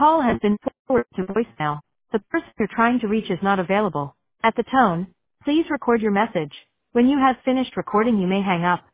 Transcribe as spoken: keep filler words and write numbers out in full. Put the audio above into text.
Call has been forwarded to voicemail. The person you're trying to reach is not available. At the tone, please record your message. When you have finished recording, you may hang up.